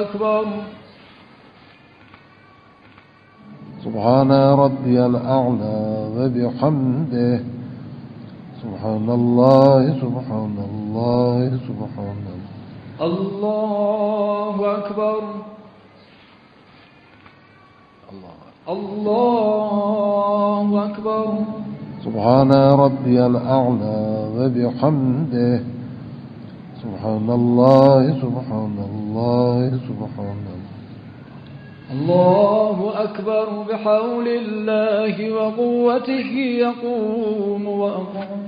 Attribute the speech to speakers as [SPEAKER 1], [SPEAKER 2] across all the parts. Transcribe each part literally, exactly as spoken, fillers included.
[SPEAKER 1] أكبر.
[SPEAKER 2] سبحان ربي الأعلى وبحمده. سبحان الله سبحان الله سبحان الله.
[SPEAKER 1] الله أكبر. الله أكبر.
[SPEAKER 2] سبحان ربي الأعلى وبحمده. سبحان الله سبحان الله سبحان الله.
[SPEAKER 1] الله أكبر بحول الله وقوته يقوم وأقوم.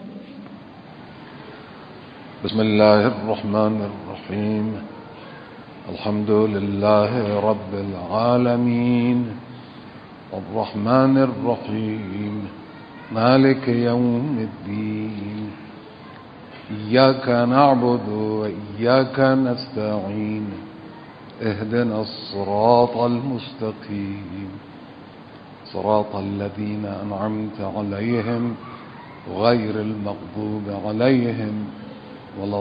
[SPEAKER 2] بسم الله الرحمن الرحيم. الحمد لله رب العالمين الرحمن الرحيم مالك يوم الدين. إياك نعبد وإياك نستعين. اهدنا الصراط المستقيم صراط الذين أنعمت عليهم غير المغضوب عليهم ولا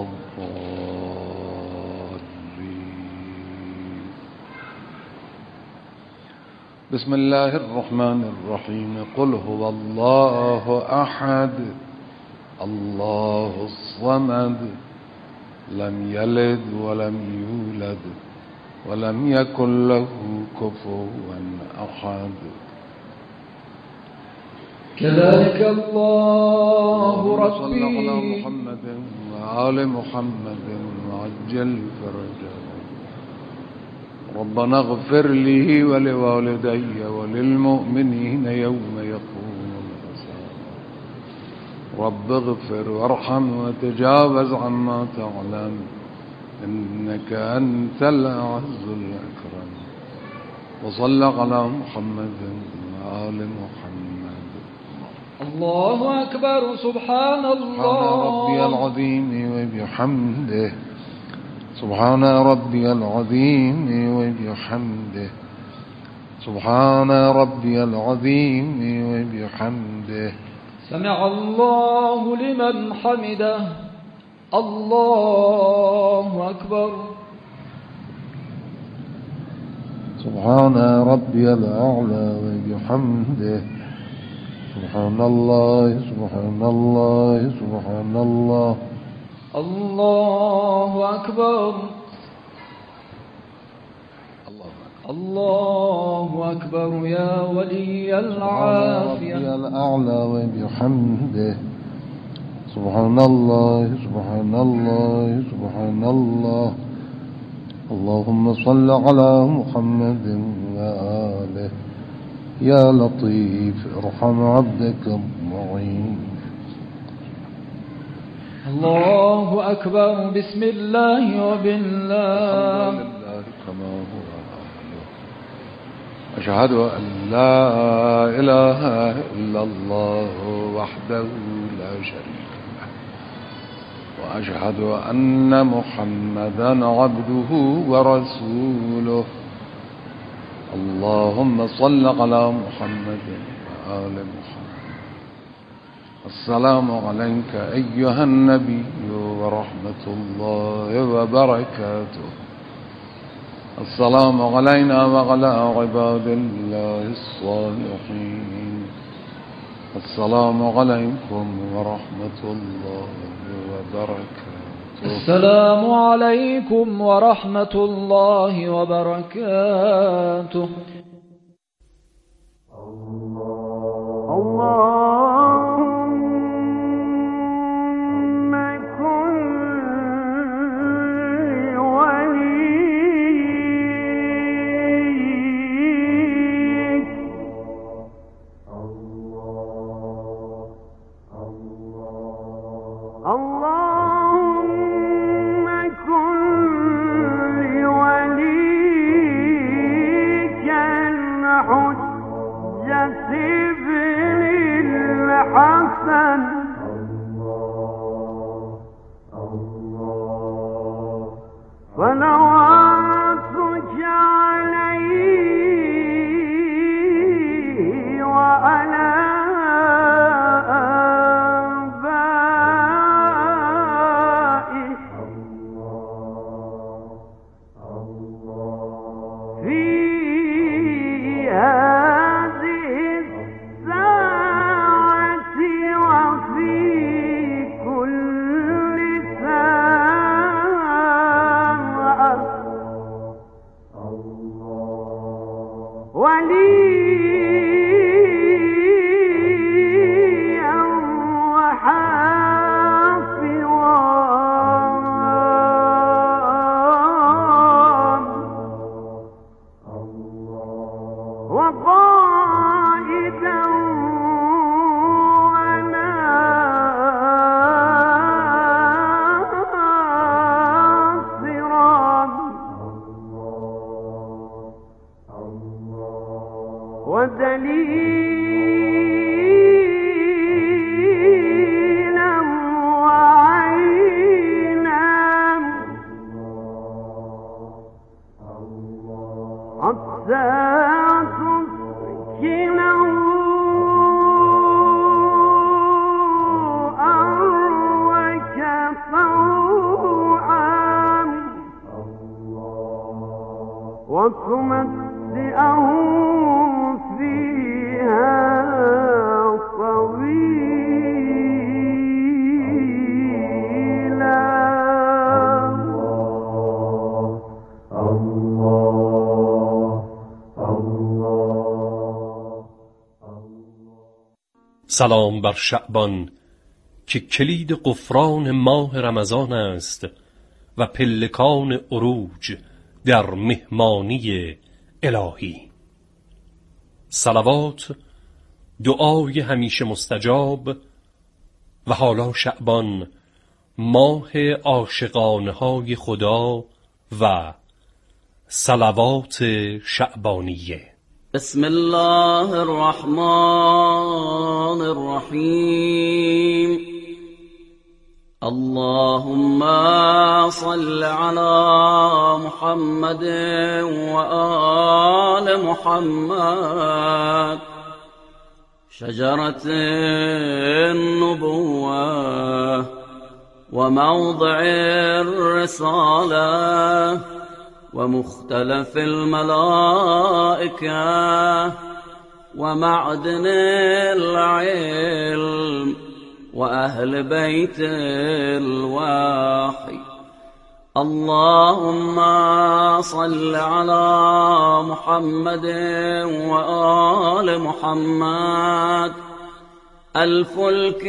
[SPEAKER 2] الضالين. بسم الله الرحمن الرحيم. قل هو الله أحد الله الصمد لم يلد ولم يولد ولم يكن له كفوا أحد.
[SPEAKER 1] كذلك الله ربي.
[SPEAKER 2] صلى على محمد وآل محمد وعجل فرجه. ربنا اغفر لي ولوالدي وللمؤمنين يوم يقوم الحساب. رب اغفر وارحم وتجاوز عما تعلم إنك أنت الأعز الأكرم. وصلى على محمد وآل محمد.
[SPEAKER 1] الله أكبر. سبحان الله.
[SPEAKER 2] سبحان ربي العظيم وبحمده. سبحان ربي العظيم وبحمده. سبحان ربي العظيم وبحمده.
[SPEAKER 1] سمع الله لمن حمده. الله أكبر.
[SPEAKER 2] سبحان ربي الأعلى وبحمده. سبحان الله سبحان الله سبحان الله.
[SPEAKER 1] الله أكبر. الله أكبر يا ولي العافية.
[SPEAKER 2] سبحان ربي الأعلى وبحمده. سبحان الله سبحان الله سبحان الله. اللهم صل على محمد وآله. يا لطيف ارحم عبدك الضعيف.
[SPEAKER 1] الله أكبر. بسم الله وبالله.
[SPEAKER 2] كما هو. أشهد أن لا إله إلا الله وحده لا شريك له. وأشهد أن محمدا عبده ورسوله. اللهم صل على محمد وآل محمد. السلام عليك أيها النبي ورحمة الله وبركاته. السلام علينا وعلى عباد الله الصالحين. السلام عليكم ورحمة الله وبركاته.
[SPEAKER 1] السلام عليكم ورحمة الله وبركاته. الله الله
[SPEAKER 3] حجة ابن الله وليا وحافظا وقائدا ودليلا وعينا حتى تسكنه أرضك طوعا وتمتعه
[SPEAKER 4] سلام بر شعبان که کلید غفران ماه رمضان است و پلکان عروج در مهمانی الهی. صلوات، دعای همیشه مستجاب و حالا شعبان، ماه عاشقانه های خدا و صلوات شعبانیه.
[SPEAKER 5] بسم الله الرحمن الرحيم. اللهم صل على محمد وآل محمد. شجرة النبوة وموضع الرسالة ومختلف الملائكة ومعدن العلم وأهل بيت الوحي. اللهم صل على محمد وآل محمد. الفلك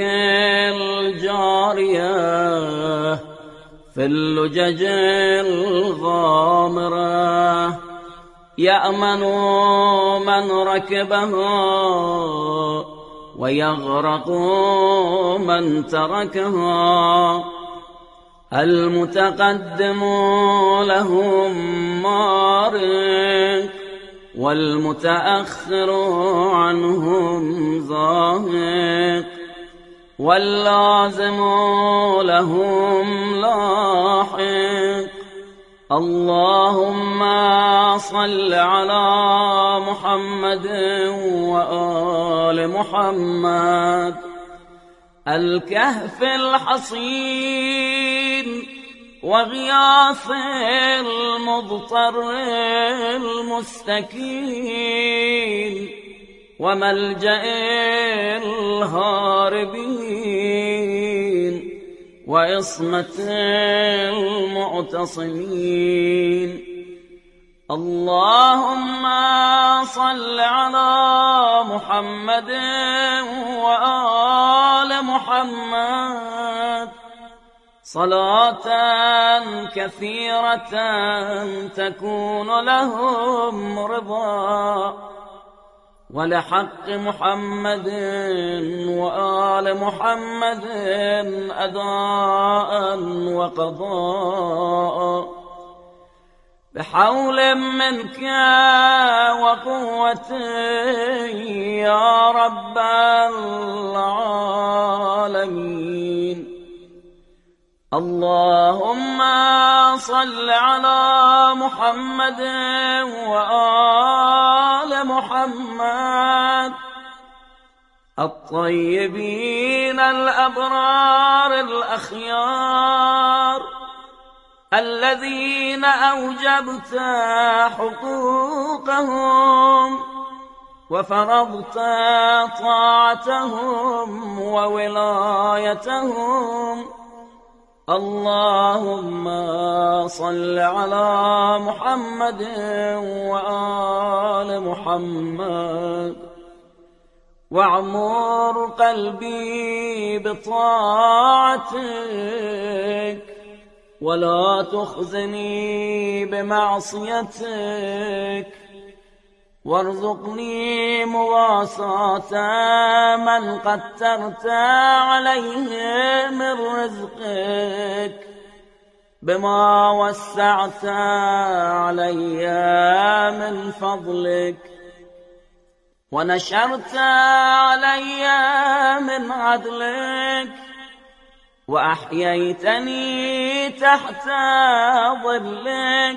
[SPEAKER 5] الجارية في اللجج الغامرة يأمن من ركبها ويغرق من تركها. المتقدم لهم مارق والمتأخر عنهم زاهق واللازم لهم لاحق. اللهم صل على محمد وآل محمد. الكهف الحصين وغياث المضطر المستكين وملجأ الهاربين وعصمة المعتصمين. اللهم صل على محمد وآل محمد صلاة كثيرة تكون لهم رضا ولحق محمد وآل محمد أداء وقضاء بحول منك وقوة يا رب العالمين. اللهم صل على محمد وآل محمد الطيبين الأبرار الأخيار الذين أوجبت حقوقهم وفرضت طاعتهم وولايتهم. اللهم صل على محمد وآل محمد واعمر قلبي بطاعتك ولا تخزني بمعصيتك وارزقني مواساة من قدرت عليه من رزقك بما وسعت علي من فضلك ونشرت علي من عدلك وأحييتني تحت ظلك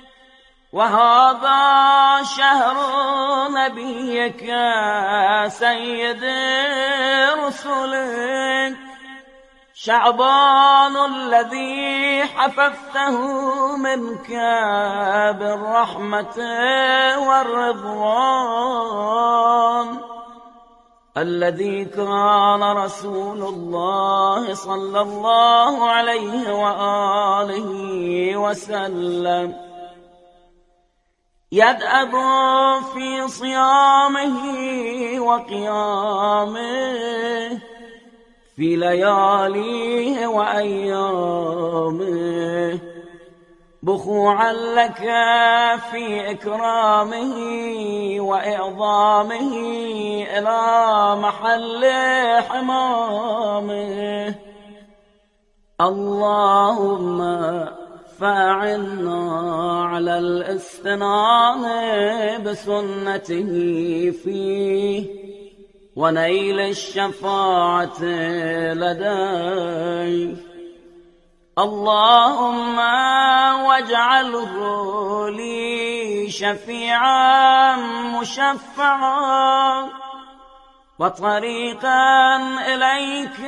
[SPEAKER 5] وهذا شهر نبيك سيد رسلك شعبان الذي حففته منك بالرحمة والرضوان الذي كان رسول الله صلى الله عليه وآله وسلم يدأب في صيامه وقيامه في لياليه وأيامه بخوعا لك في إكرامه وإعظامه إلى محل حمامه اللهم فأعنا على الاستنان بسنته فيه ونيل الشفاعة لديه اللهم واجعله لي شفيعا مشفعا وطريقا إليك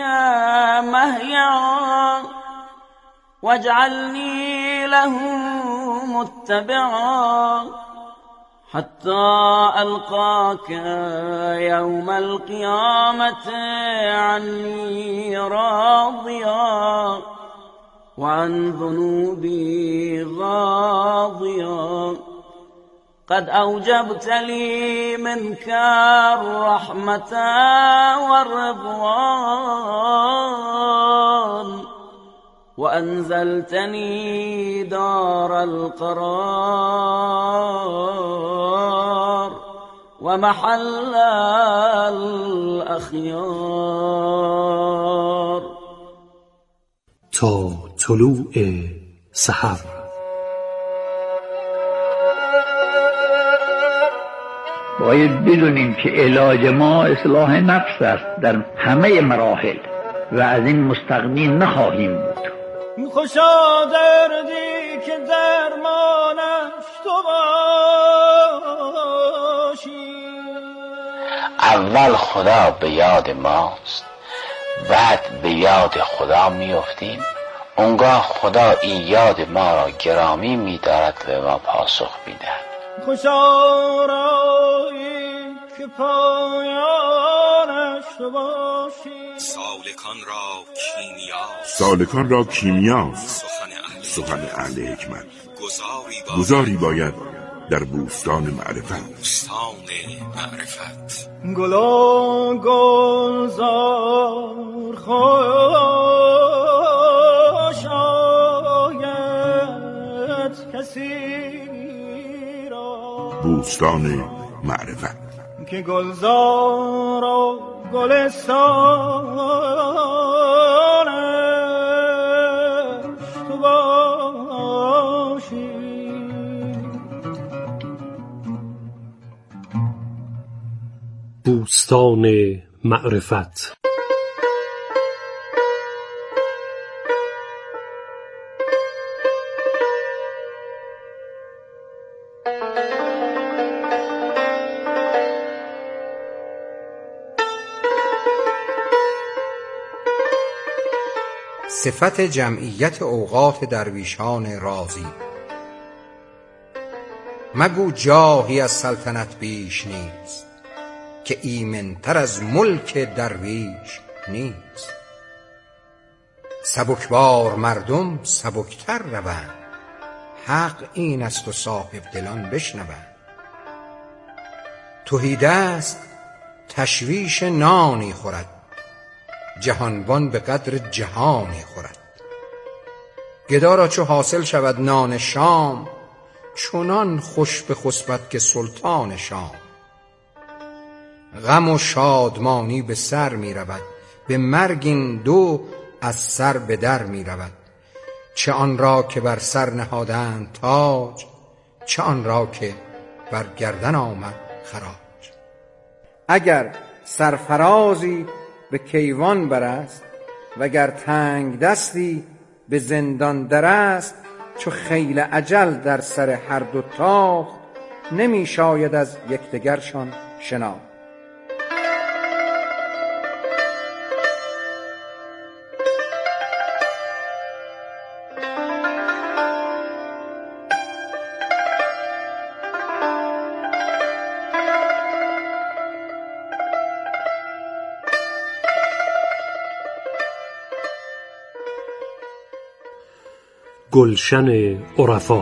[SPEAKER 5] مهيعا واجعلني له متبعا حتى ألقاك يوم القيامة عني راضيا وعن ذنوبي غاضيا قد أوجبت لي منك الرحمة والرضوان وأنزلتني دار القرار ومحل الأخيار
[SPEAKER 6] تا طلوع سحر.
[SPEAKER 7] باید بدونیم که علاج ما اصلاح نفس است در همه مراحل و از این مستغنی نخواهیم بود.
[SPEAKER 8] خوشا دردی که درمانش تو باشی.
[SPEAKER 9] اول خدا به یاد ماست، بعد به یاد خدا میافتیم. اونگاه خدا این یاد ما را گرامی می‌دارد و ما پاسخ می‌دهد.
[SPEAKER 8] خوشا رایی که پایانش تو باشی.
[SPEAKER 10] سالکان را کیمیا
[SPEAKER 11] سالکان را کیمیاست سخن اهل حکمت. گذاری باید در بوستان معرفت.
[SPEAKER 10] بوستان معرفت.
[SPEAKER 8] گلا گلزار خوش آید کسی را.
[SPEAKER 11] بوستان معرفت
[SPEAKER 8] که گلزار و گلستانش تو باشی.
[SPEAKER 6] بوستان معرفت.
[SPEAKER 12] صفت جمعیت اوقات درویشان راضی. مگو جاهی از سلطنت بیش نیست، که ایمن‌تر از ملک درویش نیست. سبکبار مردم سبکتر روند، حق این است و صاحب دلان بشنوند. تهیدست تشویش نانی خورد، جهانبان به قدر جهانی خورد. گدا را چو حاصل شود نان شام، چنان خوش بخسبد که سلطان شام. غم و شادمانی به سر می رود، به مرگ این دو از سر به در می رود. چه آن را که بر سر نهادند تاج، چه آن را که بر گردن آمد خراج. اگر سرفرازی به کیوان برست، وگر تنگ دستی به زندان در است. چو خیل اجل در سر هر دو تاخت، نمی شاید از یکدیگرشان شناخت.
[SPEAKER 6] گلشن عرفا.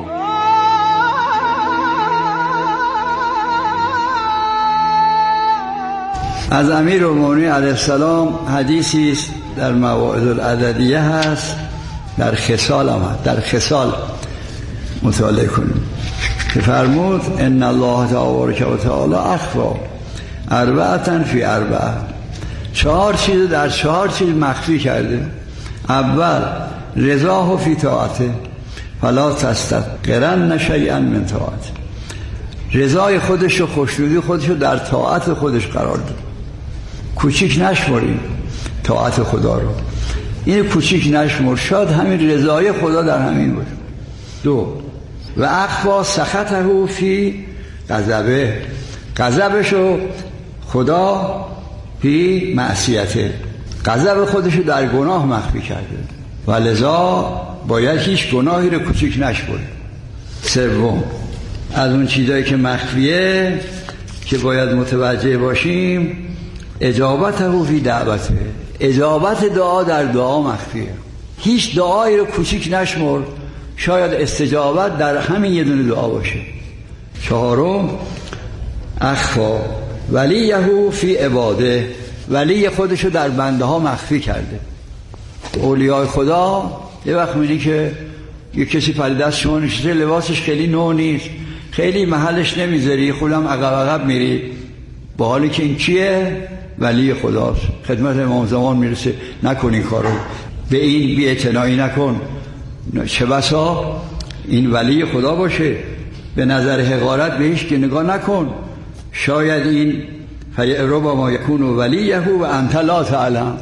[SPEAKER 13] از امیرالمومنین علیه السلام حدیثی است در مواعظ العددیه هست، در خصال آمد، در خصال مطالعه کنیم که فرمود ان الله تبارک و تعالی اخفی اربعة فی اربعة، چهار چیز در چهار چیز مخفی کرده. اول رضاه فی طاعته فلا تستحقرن شیئا من طاعته، رضای خودش و خوشنودی خودش رو در طاعت خودش قرار داد. کوچیک نشمریم طاعت خدا رو، این کوچیک نشمر، شاید همین رضای خدا در همین باشه. دو و اخفا سخطه فی غضبه، غضبشو خدا فی معصیته، غضب خودشو در گناه مخفی کرده و لذا باید هیچ گناهی رو کوچیک نشمریم. سوم از اون چیزایی که مخفیه که باید متوجه باشیم، اجابته فی دعوته، اجابت دعا در دعا مخفیه. هیچ دعایی رو کوچیک نشمر، شاید استجابت در همین یه دونه دعا باشه. چهارم اخفا ولیه فی عباده، ولی خودشو در بنده ها مخفی کرده. اولیاء خدا یه وقت می‌بینی که یه کسی پلی دست شما نشسته، لباسش خیلی نو نیست، خیلی محلش نمیذاری، خودم عقب عقب میری، با حالی که این کیه؟ ولی خداست. خدمت امام زمان میرسه نکن این کارو، به این بی اعتنایی نکن. چه بسا این ولی خدا باشه، به نظر حقارت بهش که نگاه نکن، شاید این فیعرب ما یکون ولیه و انت لا تعلم.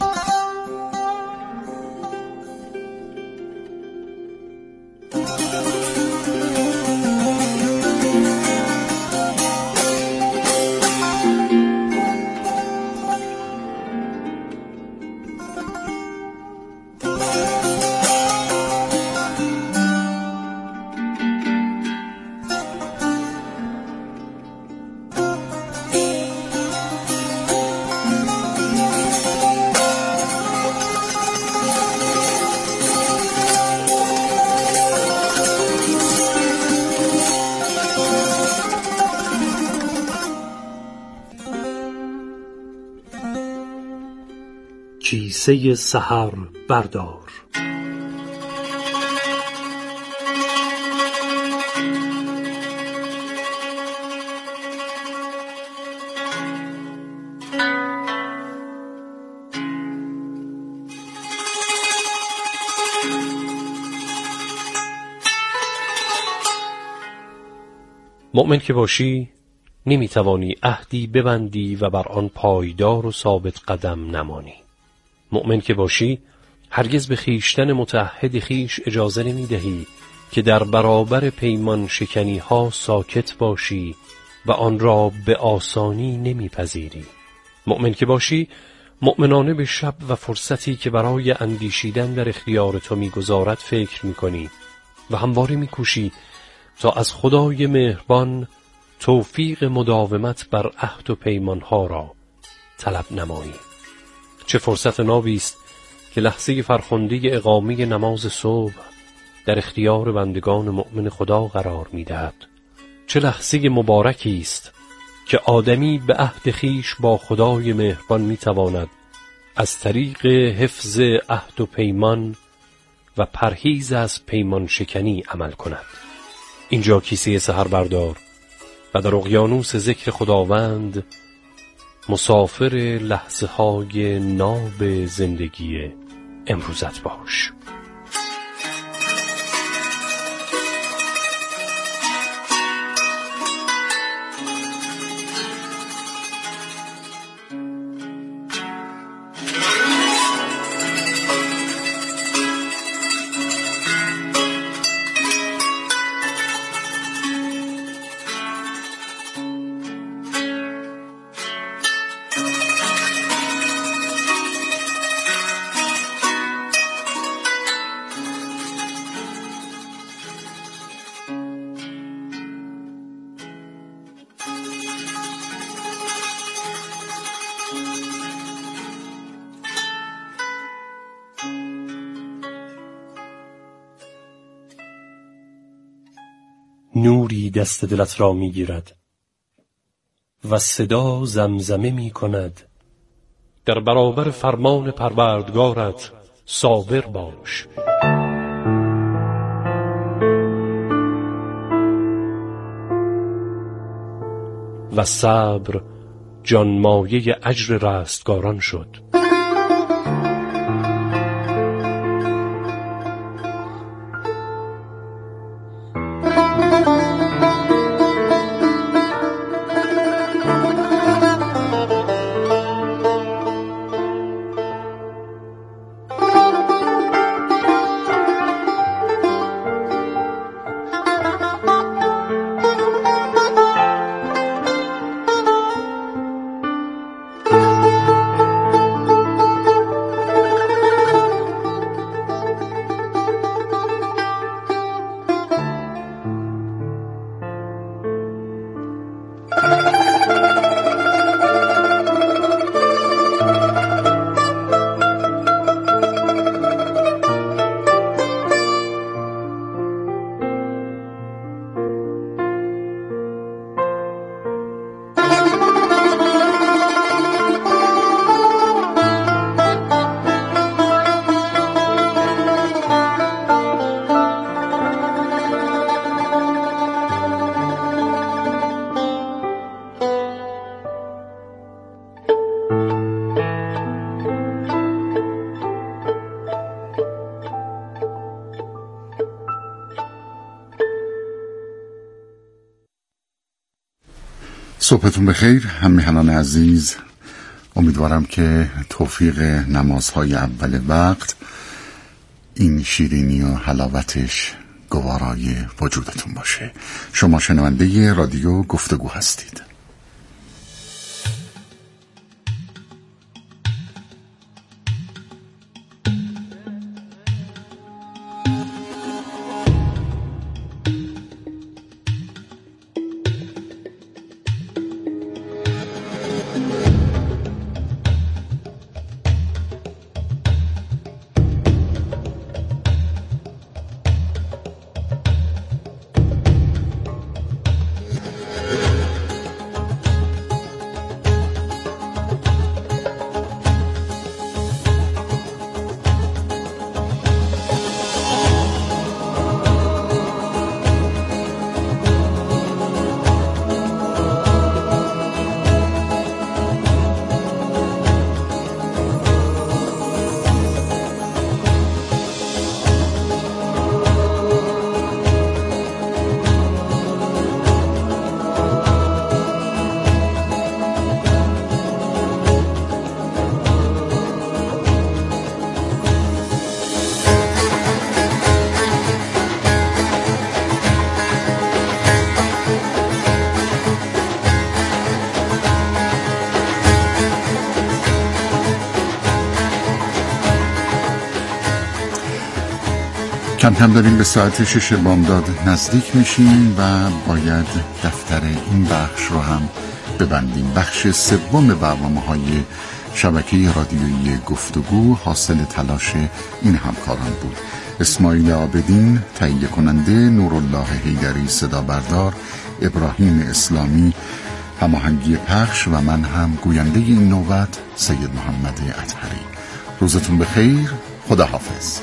[SPEAKER 6] کیسه سحر بردار.
[SPEAKER 4] مؤمن که باشی نمیتوانی عهدی ببندی و بر آن پایدار و ثابت قدم نمانی. مؤمن که باشی هرگز به خیشتن متعهد خیش اجازه نمیدهی که در برابر پیمان شکنی ها ساکت باشی و آن را به آسانی نمیپذیری. مؤمن که باشی مؤمنانه به شب و فرصتی که برای اندیشیدن در اختیار تو میگذارد فکر میکنی و همواره میکوشی تا از خدای مهربان توفیق مداومت بر عهد و پیمانها را طلب نمایی. چه فرصت نابی است که لحظه فرخنده اقامه نماز صبح در اختیار بندگان مؤمن خدا قرار می‌دهد. چه لحظه مبارکی است که آدمی به عهد خویش با خدای مهربان می‌تواند از طریق حفظ عهد و پیمان و پرهیز از پیمان شکنی عمل کند. اینجا کیسه سحر بردار و در اقیانوس ذکر خداوند مسافر لحظه های ناب زندگی امروزت باش. نوری دست دلت را می گیرد و صدا زمزمه می کند در برابر فرمان پروردگارت صابر باش. و صبر جانمایه اجر رستگاران شد.
[SPEAKER 11] صبحتون بخیر هم میهنان عزیز. امیدوارم که توفیق نمازهای اول وقت این شیرینی و حلاوتش گوارای وجودتون باشه. شما شنونده رادیو گفتگو هستید. کم کم داریم به ساعت شش بامداد نزدیک میشیم و باید دفتر این بخش رو هم ببندیم. بخش سوم برنامه‌های شبکه رادیویی گفتگو حاصل تلاش این همکاران بود: اسماعیل عابدین تهیه کننده، نورالله حیدری صدا بردار، ابراهیم اسلامی هماهنگی پخش و من هم گوینده این نوبت سید محمد اطهری. روزتون بخیر. خدا حافظ.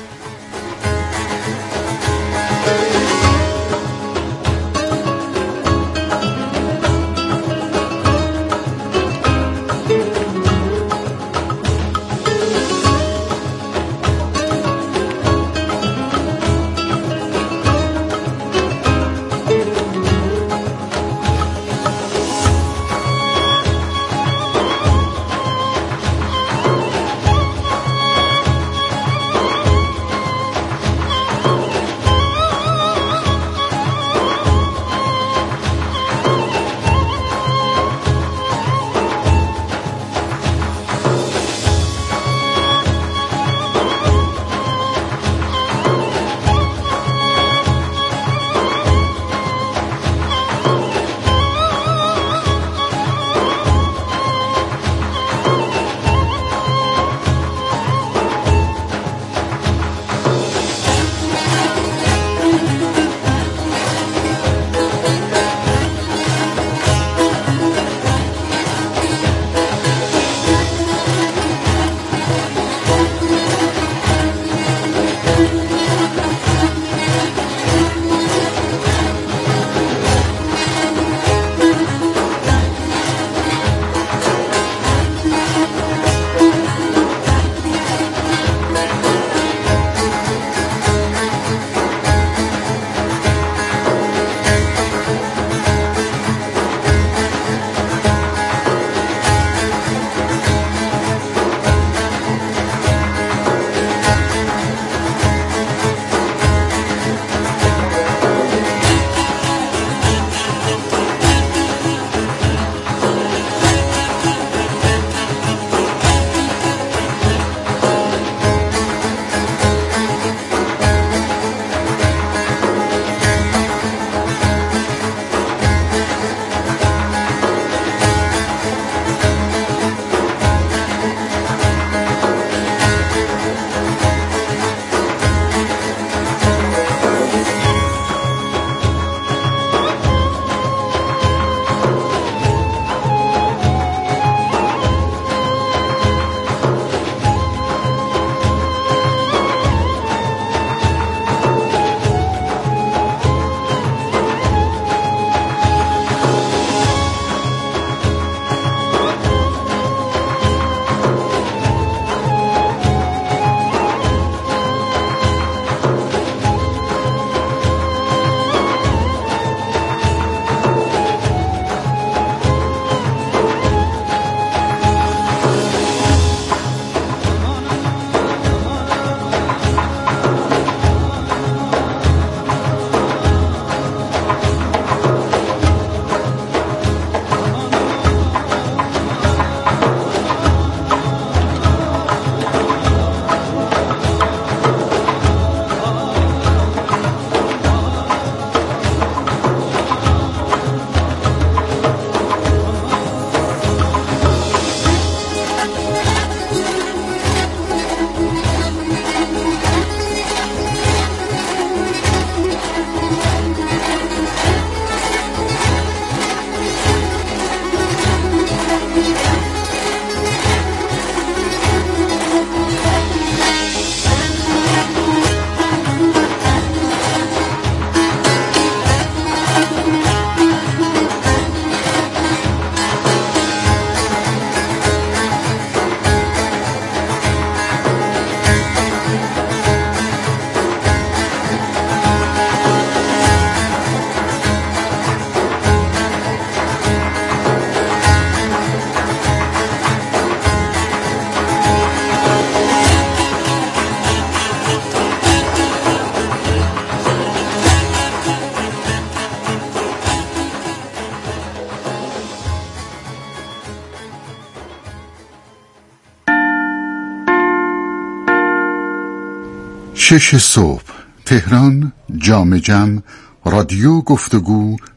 [SPEAKER 11] شش صبح، تهران، جام جم، رادیو گفتگو